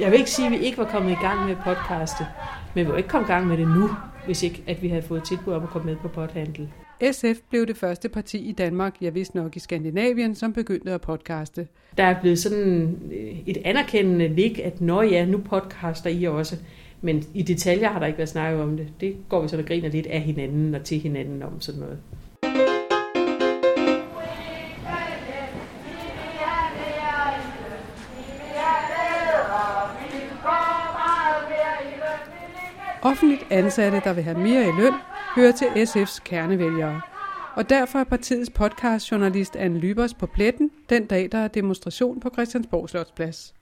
Jeg vil ikke sige, at vi ikke var kommet i gang med at podcaste, men vi var ikke kommet i gang med det nu, hvis ikke at vi havde fået tilbud om at komme med på podhandel. SF blev det første parti i Danmark, jeg vidste nok i Skandinavien, som begyndte at podcaste. Der er blevet sådan et anerkendende lig, at nu podcaster I også. Men i detaljer har der ikke været snakket om det. Det går vi sådan og griner lidt af hinanden og til hinanden om sådan noget. Offentligt ansatte, der vil have mere i løn, hører til SF's kernevælgere. Og derfor er partiets podcastjournalist Anne Lybers på pletten den dag, der er demonstration på Christiansborg Slotsplads.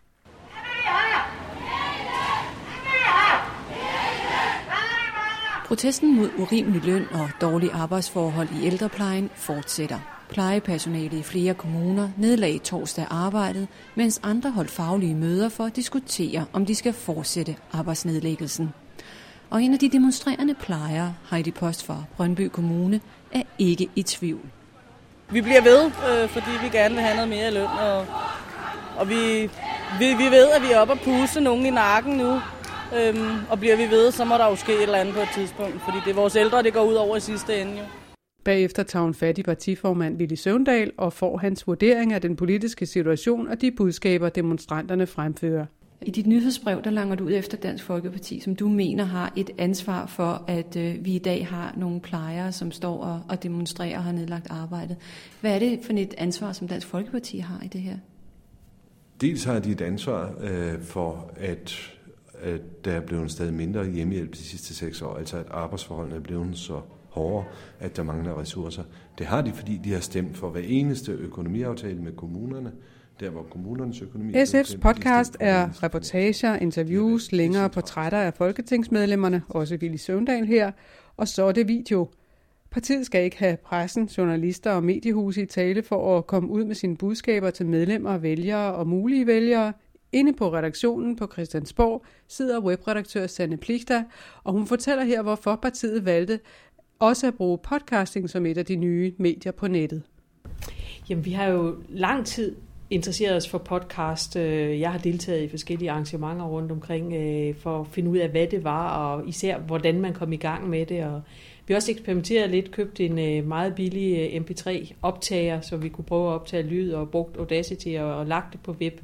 Protesten mod urimelig løn og dårlige arbejdsforhold i ældreplejen fortsætter. Plejepersonalet i flere kommuner nedlagde torsdag arbejdet, mens andre holdt faglige møder for at diskutere, om de skal fortsætte arbejdsnedlæggelsen. Og en af de demonstrerende plejere, Heidi Post fra Brøndby Kommune, er ikke i tvivl. Vi bliver ved, fordi vi gerne vil have noget mere i løn, og vi ved, at vi er oppe at puste nogen i nakken nu. Og bliver vi ved, så må der jo ske et eller andet på et tidspunkt, fordi det er vores ældre, det går ud over i sidste ende jo. Bagefter tager hun fat i partiformand Villy Søvndal og får hans vurdering af den politiske situation og de budskaber, demonstranterne fremfører. I dit nyhedsbrev, der langer du ud efter Dansk Folkeparti, som du mener har et ansvar for, at vi i dag har nogle plejere, som står og demonstrerer og har nedlagt arbejdet. Hvad er det for et ansvar, som Dansk Folkeparti har i det her? Dels har de et ansvar for, at der er blevet stadig mindre hjemmehjælp de sidste 6 år, altså at arbejdsforholdene er blevet så hårdere, at der mangler ressourcer. Det har de, fordi de har stemt for hver eneste økonomiaftale med kommunerne, der hvor kommunernes økonomi... SF's podcast er reportager, interviews, længere portrætter af folketingsmedlemmerne, også Villy Søvndal her, og så er det video. Partiet skal ikke have pressen, journalister og mediehuse i tale for at komme ud med sine budskaber til medlemmer, vælgere og mulige vælgere. Inde på redaktionen på Christiansborg sidder webredaktør Sanne Pligter, og hun fortæller her, hvorfor partiet valgte også at bruge podcasting som et af de nye medier på nettet. Jamen, vi har jo lang tid interesseret os for podcast. Jeg har deltaget i forskellige arrangementer rundt omkring for at finde ud af, hvad det var, og især hvordan man kom i gang med det. Og vi har også eksperimenteret lidt, købt en meget billig MP3-optager, så vi kunne prøve at optage lyd og brugt Audacity og lagt det på web.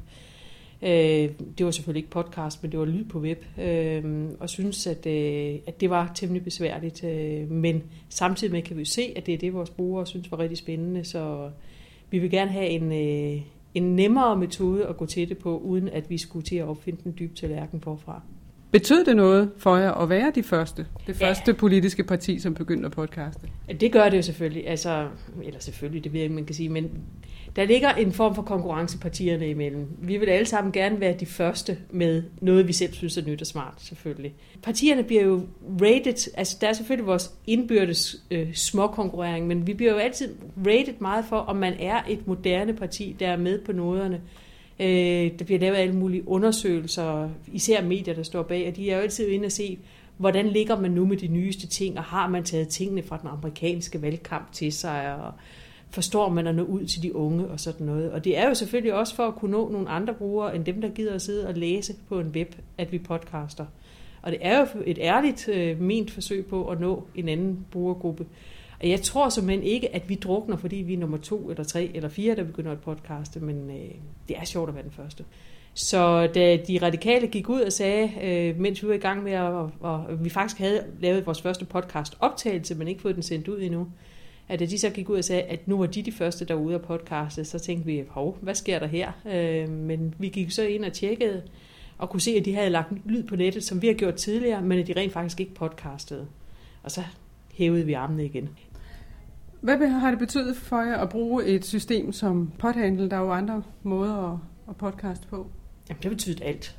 Det var selvfølgelig ikke podcast, men det var lyd på web, og synes, at det var temmelig besværligt. Men samtidig med kan vi jo se, at det er det, vores brugere synes var rigtig spændende, så vi vil gerne have en nemmere metode at gå til det på, uden at vi skulle til at opfinde den dybe tallerken forfra. Betød det noget for jer at være det første politiske parti, som begyndte at podcaste? Det gør det jo selvfølgelig, eller selvfølgelig, det ved jeg ikke, man kan sige, men der ligger en form for konkurrence partierne imellem. Vi vil alle sammen gerne være de første med noget, vi selv synes er nyt og smart, selvfølgelig. Partierne bliver jo rated, altså der er selvfølgelig vores indbyrdes småkonkurrering, men vi bliver jo altid rated meget for, om man er et moderne parti, der er med på noderne. Der bliver lavet alle mulige undersøgelser, især medier, der står bag, og de er jo altid inde og se, hvordan ligger man nu med de nyeste ting, og har man taget tingene fra den amerikanske valgkamp til sig, og forstår man at nå ud til de unge og sådan noget. Og det er jo selvfølgelig også for at kunne nå nogle andre brugere, end dem, der gider at sidde og læse på en web, at vi podcaster. Og det er jo et ærligt ment forsøg på at nå en anden brugergruppe. Og jeg tror simpelthen ikke, at vi drukner, fordi vi er nummer 2 eller 3 eller 4, der begynder at podcaste, men det er sjovt at være den første. Så da de radikale gik ud og sagde, mens vi var i gang med, og vi faktisk havde lavet vores første podcast-optagelse, men ikke fået den sendt ud endnu, at da de så gik ud og sagde, at nu var de første, der var ude at podcaste, så tænkte vi, hvad sker der her? Men vi gik så ind og tjekkede, og kunne se, at de havde lagt lyd på nettet, som vi har gjort tidligere, men at de rent faktisk ikke podcastede. Og så hævede vi armene igen. Hvad har det betydet for jer at bruge et system som Podhandle? Der er jo andre måder at podcaste på. Jamen, det betyder alt.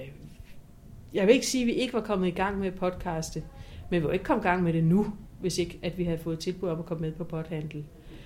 Jeg vil ikke sige, at vi ikke var kommet i gang med at podcaste, men vi var ikke kommet i gang med det nu, hvis ikke at vi havde fået tilbud om at komme med på Podhandle.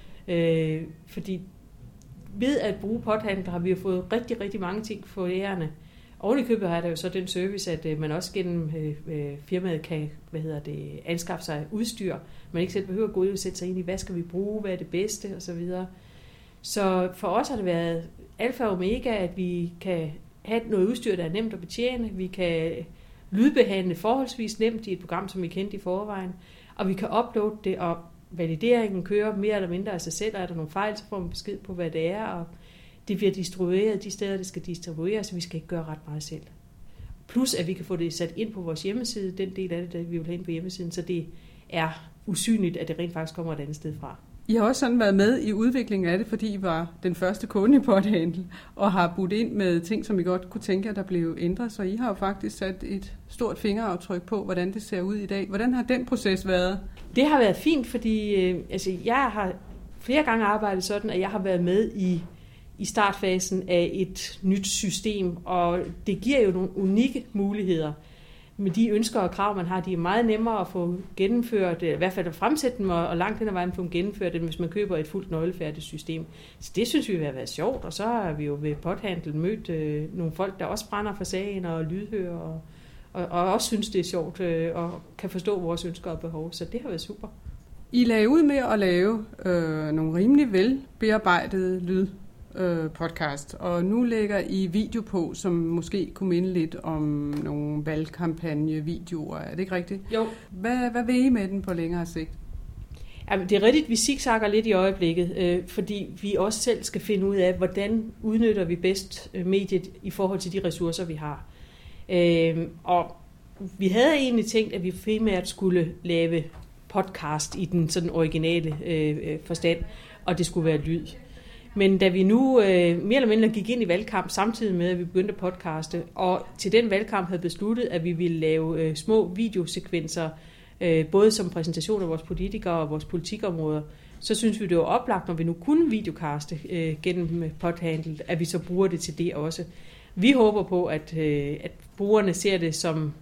Fordi ved at bruge Podhandle har vi jo fået rigtig, rigtig mange ting for ærerne. Oven i købet har der jo så den service, at man også gennem firmaet kan anskaffe sig udstyr. Man ikke selv behøver at gå ud og sætte sig ind i, hvad skal vi bruge, hvad er det bedste osv. Så for os har det været alfa og omega, at vi kan have noget udstyr, der er nemt at betjene. Vi kan lydbehandle forholdsvis nemt i et program, som vi kendte i forvejen. Og vi kan uploade det, og valideringen kører mere eller mindre af sig selv. Og er der nogle fejl, så får man besked på, hvad det er. Og det bliver distribueret de steder, det skal distribueres, så vi skal ikke gøre ret meget selv. Plus, at vi kan få det sat ind på vores hjemmeside, den del af det, der vi vil have ind på hjemmesiden, så det er usynligt, at det rent faktisk kommer et andet sted fra. I har også sådan været med i udviklingen af det, fordi I var den første kunde i Podhandle, og har budt ind med ting, som I godt kunne tænke, at der blev ændret. Så I har jo faktisk sat et stort fingeraftryk på, hvordan det ser ud i dag. Hvordan har den proces været? Det har været fint, fordi jeg har flere gange arbejdet sådan, at jeg har været med i startfasen af et nyt system, og det giver jo nogle unikke muligheder. Men de ønsker og krav, man har, de er meget nemmere at få gennemført, i hvert fald at fremsætte dem, og langt hen ad vejen få dem gennemført, end hvis man køber et fuldt nøglefærdigt system. Så det synes vi vil have været sjovt, og så har vi jo ved Podhandle mødt nogle folk, der også brænder for sagen og lydhører, og også synes, det er sjovt, og kan forstå vores ønsker og behov, så det har været super. I lagde ud med at lave nogle rimelig velbearbejdede podcast, og nu lægger I video på, som måske kunne minde lidt om nogle valgkampagnevideoer. Er det ikke rigtigt? Jo. Hvad vil I med den på længere sigt? Jamen, det er rigtigt, vi zigzagger lidt i øjeblikket, fordi vi også selv skal finde ud af, hvordan udnytter vi bedst mediet i forhold til de ressourcer, vi har. Og vi havde egentlig tænkt, at vi primært skulle lave podcast i den sådan originale forstand, og det skulle være lyd. Men da vi nu mere eller mindre gik ind i valgkamp samtidig med, at vi begyndte at podcaste, og til den valgkamp havde besluttet, at vi ville lave små videosekvenser, både som præsentation af vores politikere og vores politikområder, så synes vi, det var oplagt, når vi nu kunne videocaste gennem Podhandle, at vi så bruger det til det også. Vi håber på, at brugerne ser det som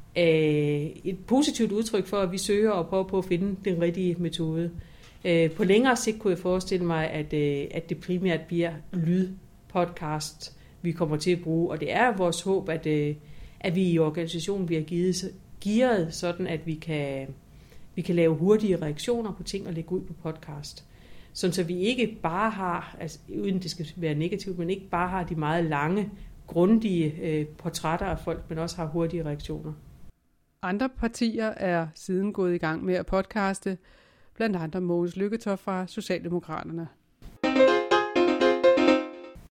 et positivt udtryk for, at vi søger og prøver på at finde den rigtige metode. På længere sigt kunne jeg forestille mig, at det primært bliver lydpodcast, vi kommer til at bruge. Og det er vores håb, at vi i organisationen bliver gearet, sådan at vi kan lave hurtige reaktioner på ting og lægge ud på podcast. Sådan så vi ikke bare har, altså uden det skal være negativt, men ikke bare har de meget lange, grundige portrætter af folk, men også har hurtige reaktioner. Andre partier er siden gået i gang med at podcaste, blandt andre Mogens Lykketoft fra Socialdemokraterne.